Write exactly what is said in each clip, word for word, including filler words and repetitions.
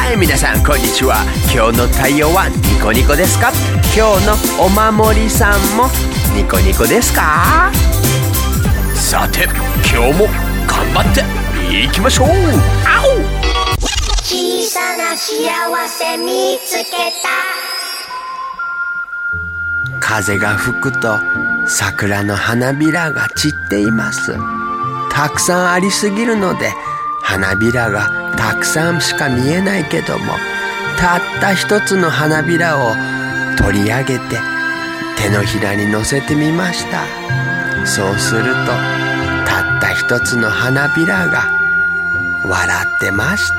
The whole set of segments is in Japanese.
はい、皆さんこんにちは。今日の太陽はニコニコですか？今日のお守りさんもニコニコですか？さて今日も頑張っていきましょう。あお小さな幸せ見つけた。 風が吹くと桜の花びらが散っています。たくさんありすぎるので花びらがたくさんしか見えないけども、たった一つの花びらを取り上げて手のひらに乗せてみました。そうするとたった一つの花びらが笑ってました。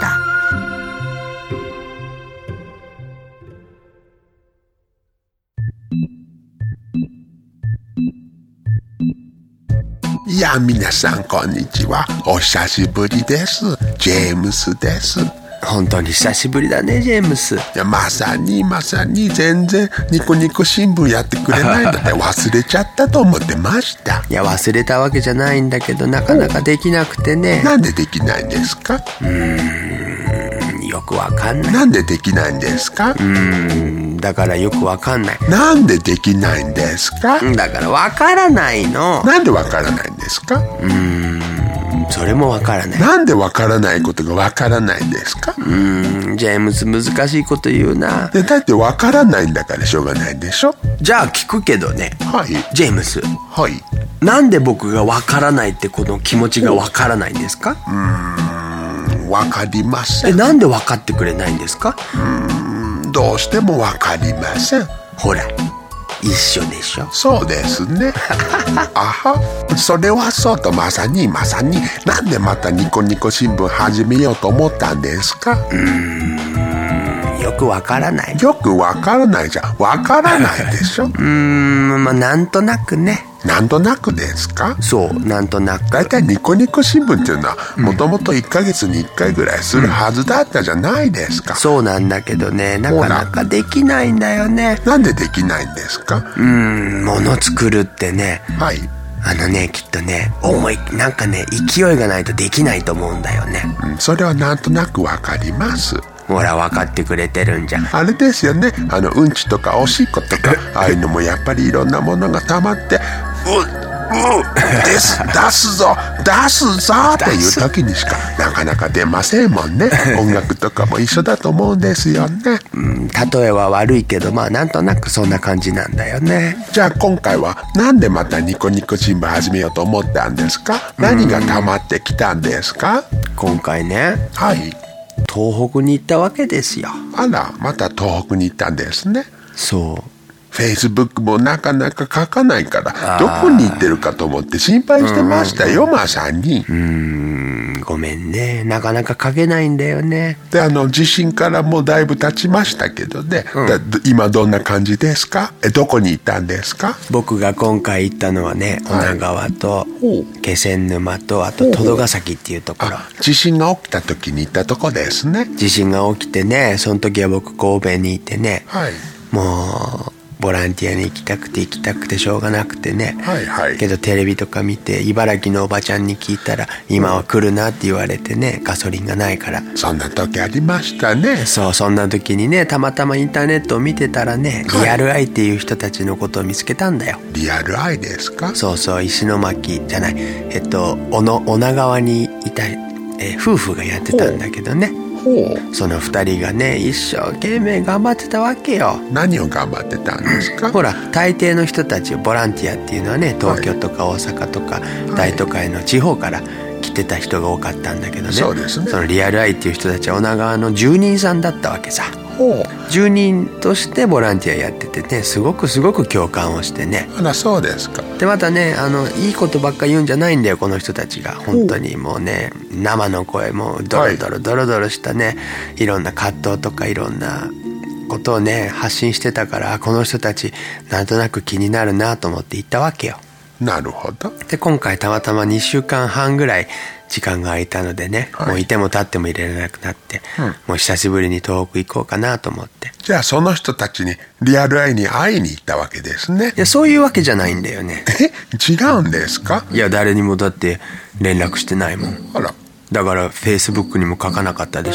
いや、皆さんこんにちは。お久しぶりです。ジェームスです。 本当に久しぶりだね、ジェームス。 いや、まさにまさに全然ニコニコ新聞やってくれないので忘れちゃったと思ってました。 いや、忘れたわけじゃないんだけど、なかなかできなくてね。 なんでできないんですか？ うーん、よくわかんない。 なんでできないんですか？ うーん、だからよくわかんない。 なんでできないんですか？ だからわからないの。 なんでわからないんですか？ うーん、それもわからない。 なんでわからないことがわからないんですか？ うーん、ジェームス難しいこと言うな。 で、だってわからないんだからしょうがないでしょ。 じゃあ聞くけどね。 はい。 ジェームス。 はい。 なんで僕がわからないってこの気持ちがわからないんですか？ うーん、わかりません。 え、なんでわかってくれないんですか？ うーん、どうしてもわかりません。 ほら、一緒でしょ。 そうですね。あは、それはそうとまさにまさに。なんでまたニコニコ新聞始めようと思ったんですか？ うーん、よくわからない。 よくわからないじゃん。わからないでしょ。 うーん、まあなんとなくね。 なんとなくですか？ そう、なんとなく。 だいたいニコニコ新聞っていうのはもともといっかげつにいっかいぐらいするはずだったじゃないですか。 そうなんだけどね、なかなかできないんだよね。 なんでできないんですか？ うーん、物作るってね、 はい。 あのね、きっとね、思い、なんかね、勢いがないとできないと思うんだよね。 うん、それはなんとなくわかります。 ほら、分かってくれてるんじゃん。 あれですよね、あのうんちとかおしっことかああいうのもやっぱりいろんなものが溜まってううです出すぞ出すぞっていう時にしかなかなか出ませんもんね。音楽とかも一緒だと思うんですよね。 うん、例えは悪いけど、まあなんとなくそんな感じなんだよね。 じゃあ今回はなんでまたニコニコ新聞始めようと思ったんですか？何が溜まってきたんですか？ 今回ね、 はい。 東北に行ったわけですよ。 あら、また東北に行ったんですね。 そう。 フェイスブックもなかなか書かないからどこに行ってるかと思って心配してましたよ、まさに。 うーん、ごめんね、なかなか書けないんだよね。 で、あの地震からもうだいぶ経ちましたけどね、うん、だ今どんな感じですか？え、どこに行ったんですか？ 僕が今回行ったのはね、女川と気仙沼とあと戸ヶ崎っていうところ。 地震が起きた時に行ったとこですね。 地震が起きてね、その時は僕神戸にいてね、はい、もうボランティアに行きたくて行きたくてしょうがなくてね、はいはい、けどテレビとか見て茨城のおばちゃんに聞いたら今は来るなって言われてね、ガソリンがないから。 そんな時ありましたね。 そう、そんな時にね、たまたまインターネットを見てたらね、リアルアイっていう人たちのことを見つけたんだよ。 リアルアイですか？ そうそう、石巻じゃない、えっと小野女川にいた、え夫婦がやってたんだけどね。その二人がね、一生懸命頑張ってたわけよ。 何を頑張ってたんですか？ ほら、大抵の人たちボランティアっていうのはね、東京とか大阪とか、はい、大都会の地方から来てた人が多かったんだけどね。 そうですね。 そのリアルアイっていう人たちは女川の住人さんだったわけさ。住人としてボランティアやっててね、すごくすごく共感をしてね。 あら、そうですか。 でまたね、あのいいことばっか言うんじゃないんだよ、この人たちが。本当にもうね、生の声もドロドロドロドロしたね、いろんな葛藤とかいろんなことをね発信してたから、この人たちなんとなく気になるなと思って行ったわけよ。 なるほど。 で今回たまたまにしゅうかんはんぐらい時間が空いたのでね、はい、もういても立ってもいられなくなって、うん、もう久しぶりに東北行こうかなと思って。 じゃあその人たちにリアルアイに会いに行ったわけですね。 いや、そういうわけじゃないんだよね。 え、違うんですか？ いや、誰にもだって連絡してないもん。 あら。 だからフェイスブックにも書かなかったでしょ。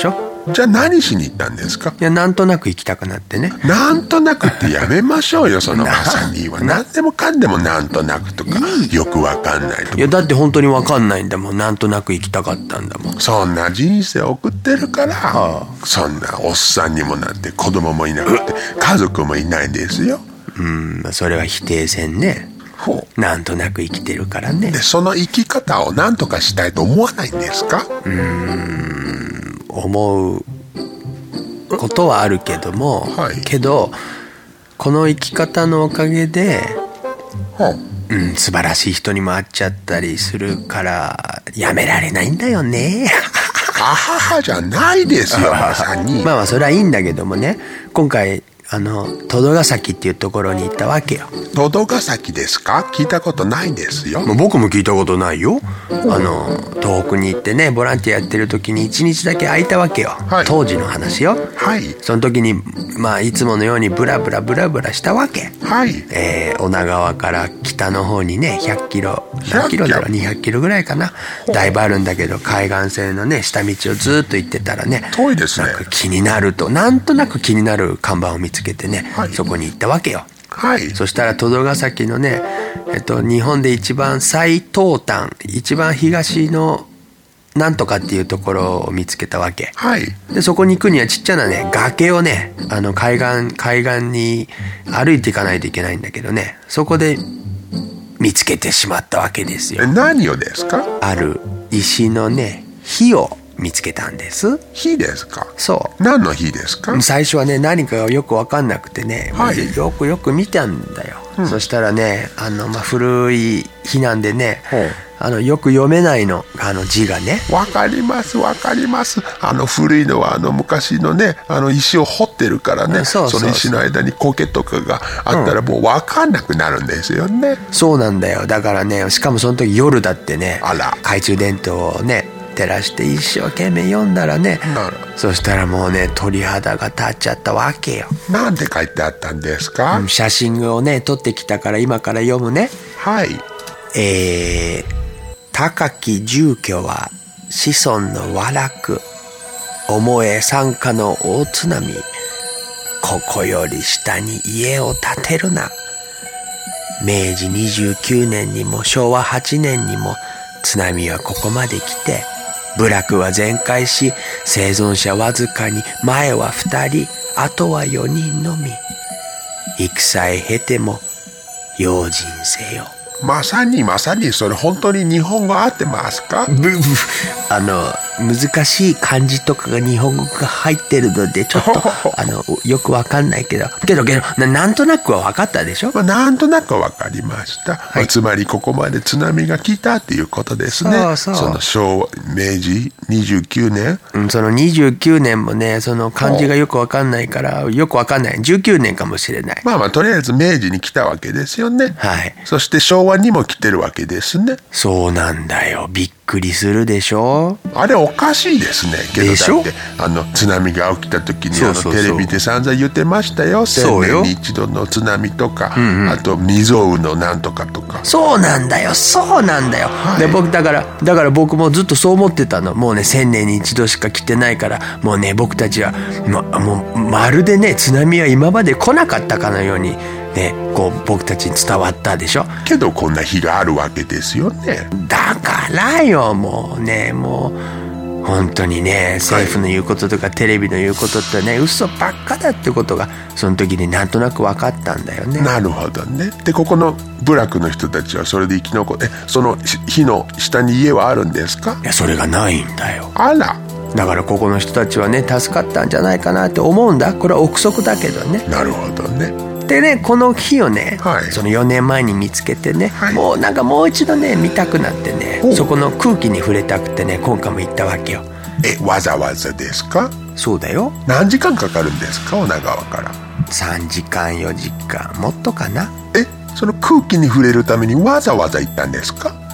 じゃあ何しに行ったんですか？ いや、なんとなく行きたくなってね。 なんとなくってやめましょうよ、そのまさには。何でもかんでもなんとなくとか、よくわかんないとか。 いや、だって本当にわかんないんだもん。なんとなく行きたかったんだもん。 そんな人生送ってるから、はあ、そんなおっさんにもなって子供もいなくて家族もいないんですよ。 うん、それは否定せんね。 ほう。 なんとなく生きてるからね。 で、その生き方を何とかしたいと思わないんですか？ うーん、思うことはあるけども、はい、けどこの生き方のおかげで、はあ、うん、素晴らしい人にも会っちゃったりするからやめられないんだよね。 あははじゃないですよ、まさに。 まあまあそれはいいんだけどもね、今回あの戸田ヶ崎っていうところに行ったわけよ。 戸田ヶ崎ですか？聞いたことないんですよ。 僕も聞いたことないよ。あの東北に行ってね、ボランティアやってる時に一日だけ空いたわけよ、はい、当時の話よ。はい。その時にまあいつものようにブラブラブラブラしたわけ。はい。えー、女川から北の方にねひゃっキロ、何キロだろう、にひゃっキロぐらいかな、だいぶあるんだけど、海岸線のね下道をずっと行ってたらね、 遠いですね。 なんか気になると、なんとなく気になる看板を見つけてね、はい、そこに行ったわけよ。はい。そしたら戸田ヶ崎のね、えっと日本で一番最東端、一番東のなんとかっていうところを見つけたわけ。はい。でそこに行くにはちっちゃなね崖をね、あの海岸海岸に歩いていかないといけないんだけどね、そこで見つけてしまったわけですよ。 何をですか？ ある石のね火を見つけたんです。 火ですか？ そう。 何の火ですか？ 最初はね何かがよく分かんなくてね、はい、よくよく見たんだよ、うん、そしたらねあの、まあ、古い火なんでね、あのよく読めないの、あの字がね。 わかりますわかります。あの古いのはあの昔のねあの石を掘ってるからね、そうそうそう、その石の間に苔とかがあったらもうわかんなくなるんですよね、 うん、そうなんだよ。だからね、しかもその時夜だってね、あら懐中電灯をね照らして一生懸命読んだらね、そしたらもうね鳥肌が立っちゃったわけよ。 なんて書いてあったんですか？ 写真をね撮ってきたから今から読むね。はい。えー、高き住居は子孫の和楽、思え山下の大津波、ここより下に家を建てるな。めいじにじゅうきゅうねんにもしょうわはちねんにも津波はここまで来て、部落は全壊し、生存者わずかに、前は二人、後は四人のみ。戦へ経ても用心せよ。 まさにまさにそれ本当に日本語合ってますか？ ブブあの難しい漢字とかが日本語が入ってるのでちょっとあのよくわかんないけどけどけど な, なんとなくは分かったでしょ、 まあ、なんとなく分かりました、はい、まあ、つまりここまで津波が来たっていうことですね。そうそう、その昭和明治にじゅうきゅうねん、 うん、そのにじゅうきゅうねんもねその漢字がよく分かんないからよく分かんない。じゅうきゅうねんかもしれない。 まあまあとりあえず明治に来たわけですよね。はい。そして昭和にも来てるわけですね。 そうなんだよ。びっくりするでしょ。 あれおかしいですね。けどだってあの津波が起きた時にそうそうそう、あのテレビで散々言ってましたよ。千年に一度の津波とか、うんうん、あと未曾有のなんとかとか。そうなんだよそうなんだよ、はい、で僕だからだから僕もずっとそう思ってたの。もうね千年に一度しか来てないからもうね僕たちは、ま、もうまるでね津波は今まで来なかったかのようにね、こう僕たちに伝わったでしょ。けどこんな日があるわけですよね。だからよもうねもう本当にね政府の言うこととか、はい、テレビの言うことってね嘘ばっかだってことがその時になんとなく分かったんだよね。なるほどね。でここの部落の人たちはそれで生き残ってその火の下に家はあるんですか？いやそれがないんだよ。あら。だからここの人たちはね助かったんじゃないかなって思うんだ。これは憶測だけどね。なるほどね。でねこの日をね、はい、そのよねんまえに見つけてね、はい、もうなんかもう一度ね見たくなってねそこの空気に触れたくてね今回も行ったわけよ。えわざわざですか？そうだよ。何時間かかるんですか女川から？さんじかんよじかんもっとかな。えその空気に触れるためにわざわざ行ったんですか？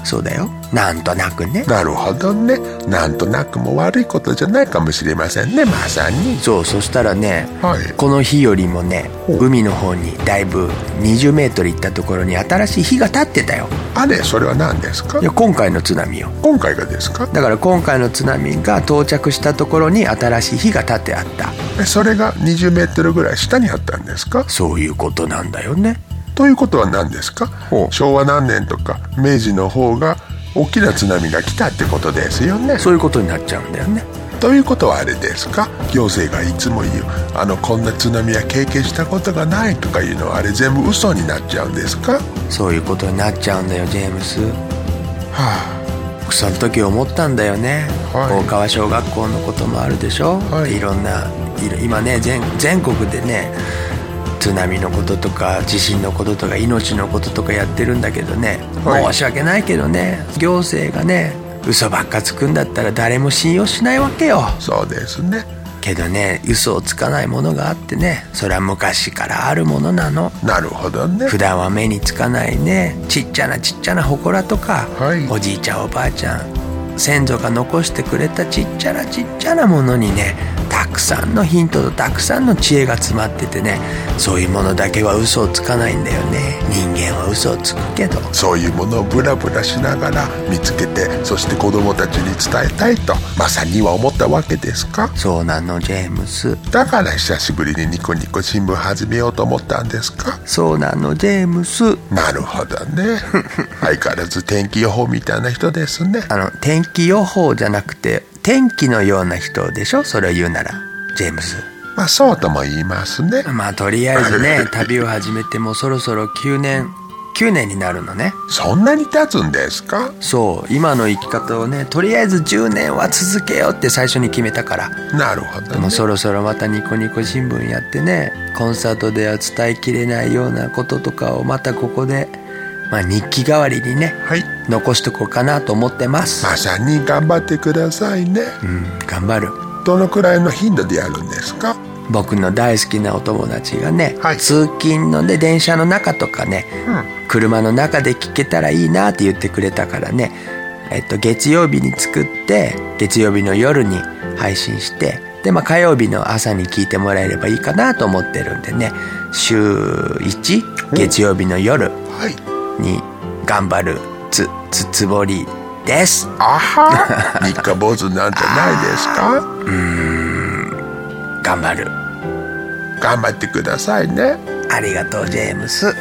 そうだよ。なんとなくね。 なるほどね。なんとなくも悪いことじゃないかもしれませんね、まさに。 そう、そしたらね、 はい、 この日よりもね、海の方にだいぶにじゅうメートル行ったところに新しい火が立ってたよ。 あれ、それは何ですか？ いや、今回の津波よ。 今回がですか？ だから今回の津波が到着したところに新しい火が立ってあった。 え、それがにじゅうメートルぐらい下にあったんですか？ そういうことなんだよね。 ということは何ですか？昭和何年とか明治の方が大きな津波が来たってことですよね。 そういうことになっちゃうんだよね。 ということはあれですか？行政がいつも言うあのこんな津波は経験したことがないとかいうのはあれ全部嘘になっちゃうんですか？ そういうことになっちゃうんだよ、ジェームス。 はあ、その時思ったんだよね、はい、大川小学校のこともあるでしょ、はい、いろんな今ね 全, 全国でね津波のこととか地震のこととか命のこととかやってるんだけどね、はい、申し訳ないけどね、行政がね嘘ばっかつくんだったら誰も信用しないわけよ。 そうですね。 けどね、嘘をつかないものがあってね、それは昔からあるものなの。 なるほどね。 普段は目につかないね、ちっちゃなちっちゃな祠とか、はい、おじいちゃんおばあちゃん先祖が残してくれたちっちゃなちっちゃなものにね、たくさんのヒントとたくさんの知恵が詰まっててね、そういうものだけは嘘をつかないんだよね。人間は嘘をつくけど、 そういうものをブラブラしながら見つけて、そして子供たちに伝えたいとまさには思ったわけですか？ そうなの、ジェームス。 だから久しぶりにニコニコ新聞始めようと思ったんですか？ そうなの、ジェームス。 なるほどね。相変わらず天気予報みたいな人ですね。 あの天気予報じゃなくて天気のような人でしょ、それを言うなら、ジェームス。 まあそうとも言いますね。 まあとりあえずね旅を始めてもそろそろきゅうねんきゅうねんになるのね。 そんなに経つんですか？ そう、今の生き方をねとりあえずじゅうねんは続けようって最初に決めたから。 なるほどね。 でもそろそろまたニコニコ新聞やってね、コンサートでは伝えきれないようなこととかをまたここでまあ日記代わりにね、はい、残しとこうかなと思ってます。 まさに頑張ってくださいね。 うん、頑張る。 どのくらいの頻度でやるんですか？ 僕の大好きなお友達がね、はい、通勤ので電車の中とかね、うん、車の中で聞けたらいいなって言ってくれたからね、えっと、月曜日に作って月曜日の夜に配信して、で、まあ、火曜日の朝に聞いてもらえればいいかなと思ってるんでね、週いち月曜日の夜に頑張るつつつぼりです。 あは三日坊主なんじゃないですか？ うーん、頑張る。 頑張ってくださいね。 ありがとう、ジェームス。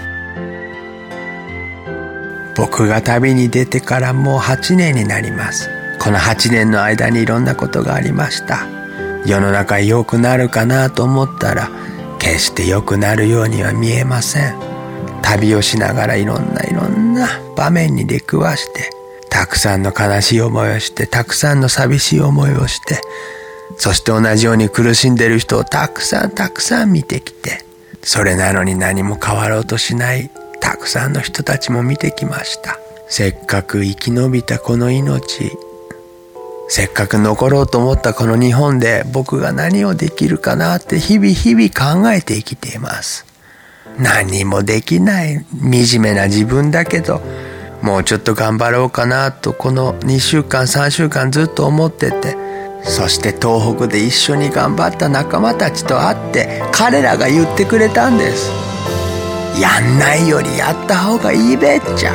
僕が旅に出てからもうはちねんになります。このはちねんの間にいろんなことがありました。世の中良くなるかなと思ったら決して良くなるようには見えません。旅をしながらいろんないろんな場面に出くわして、たくさんの悲しい思いをして、たくさんの寂しい思いをして、そして同じように苦しんでる人をたくさんたくさん見てきて、それなのに何も変わろうとしないたくさんの人たちも見てきました。せっかく生き延びたこの命、せっかく残ろうと思ったこの日本で僕が何をできるかなって日々日々考えて生きています。何もできない惨めな自分だけど、もうちょっと頑張ろうかなとこのにしゅうかんさんしゅうかんずっと思ってて、そして東北で一緒に頑張った仲間たちと会って彼らが言ってくれたんです。やんないよりやった方がいいべっちゃ。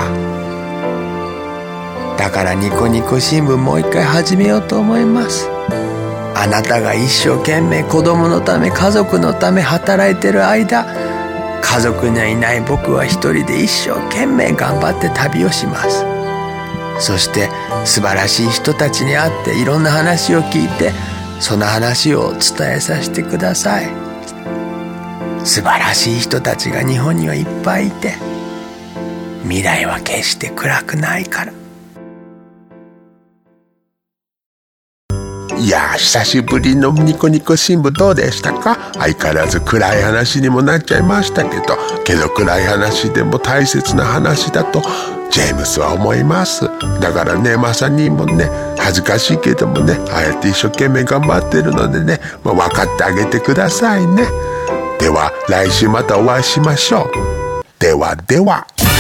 だからニコニコ新聞もう一回始めようと思います。あなたが一生懸命子供のため家族のため働いてる間、家族にはいない僕は一人で一生懸命頑張って旅をします。そして素晴らしい人たちに会っていろんな話を聞いて、その話を伝えさせてください。素晴らしい人たちが日本にはいっぱいいて、未来は決して暗くないから。 いやー、久しぶりのニコニコ新聞どうでしたか？相変わらず暗い話にもなっちゃいましたけど、けど暗い話でも大切な話だとジェームスは思います。だからね、まさにもね、恥ずかしいけどもね、ああやって一生懸命頑張ってるのでね、まあ、分かってあげてくださいね。では来週またお会いしましょう。ではでは。